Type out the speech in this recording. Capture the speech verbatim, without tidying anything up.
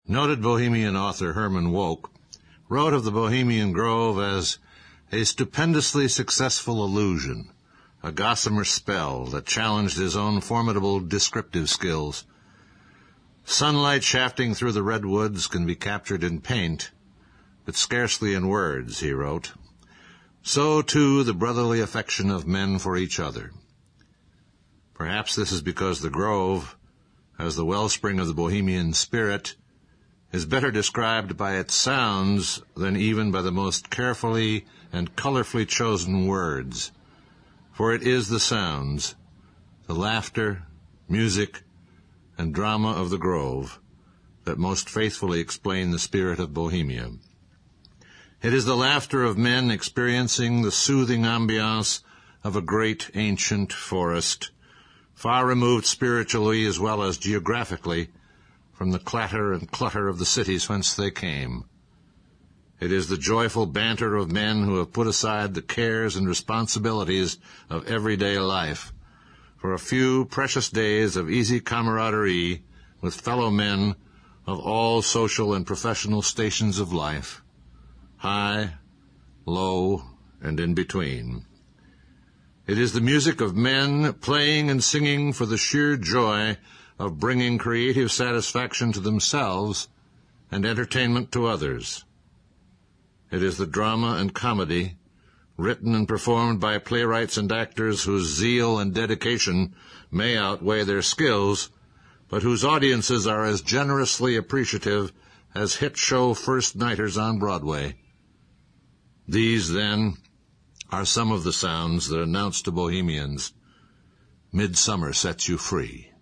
Noted Bohemian author Herman Wouk wrote of the Bohemian Grove as a stupendously successful illusion, a gossamer spell that challenged his own formidable descriptive skills. Sunlight shafting through the redwoods can be captured in paint, but scarcely in words, he wrote. So, too, the brotherly affection of men for each other. Perhaps this is because the Grove, as the wellspring of the Bohemian spirit, is better described by its sounds than even by the most carefully and colorfully chosen words. For it is the sounds, the laughter, music, and drama of the Grove that most faithfully explain the spirit of Bohemia. It is the laughter of men experiencing the soothing ambiance of a great ancient forest, far removed spiritually as well as geographically from the clatter and clutter of the cities whence they came. It is the joyful banter of men who have put aside the cares and responsibilities of everyday life for a few precious days of easy camaraderie with fellow men of all social and professional stations of life, high, low, and in between. It is the music of men playing and singing for the sheer joy of bringing creative satisfaction to themselves and entertainment to others. It is the drama and comedy, written and performed by playwrights and actors whose zeal and dedication may outweigh their skills, but whose audiences are as generously appreciative as hit show first-nighters on Broadway. These, then, are some of the sounds that announce to Bohemians, midsummer sets you free.